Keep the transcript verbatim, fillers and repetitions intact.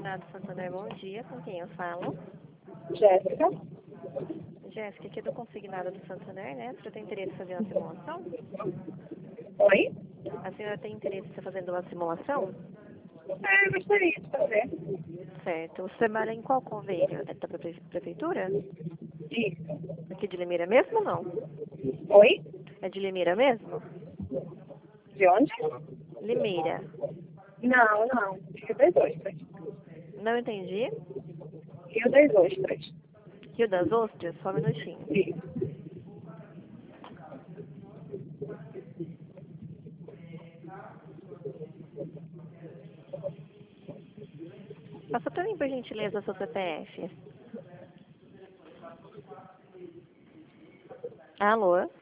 Consignado Santander, bom dia. Com quem eu falo? Jéssica. Jéssica, aqui é do Consignado do Santander, né? A senhora tem interesse em fazer uma simulação? Oi? A senhora tem interesse em estar fazendo uma simulação? É, eu gostaria de fazer. Certo. Você trabalha em qual convênio? É da prefe- prefeitura? Isso. Aqui de Limeira mesmo ou não? Oi? É de Limeira mesmo? De onde? Limeira. Não, não. Rio das Ostras. Não entendi. Rio das Ostras. Rio das Ostras? Só um minutinho. Isso. Passa pra mim, por gentileza, seu C P F. Alô?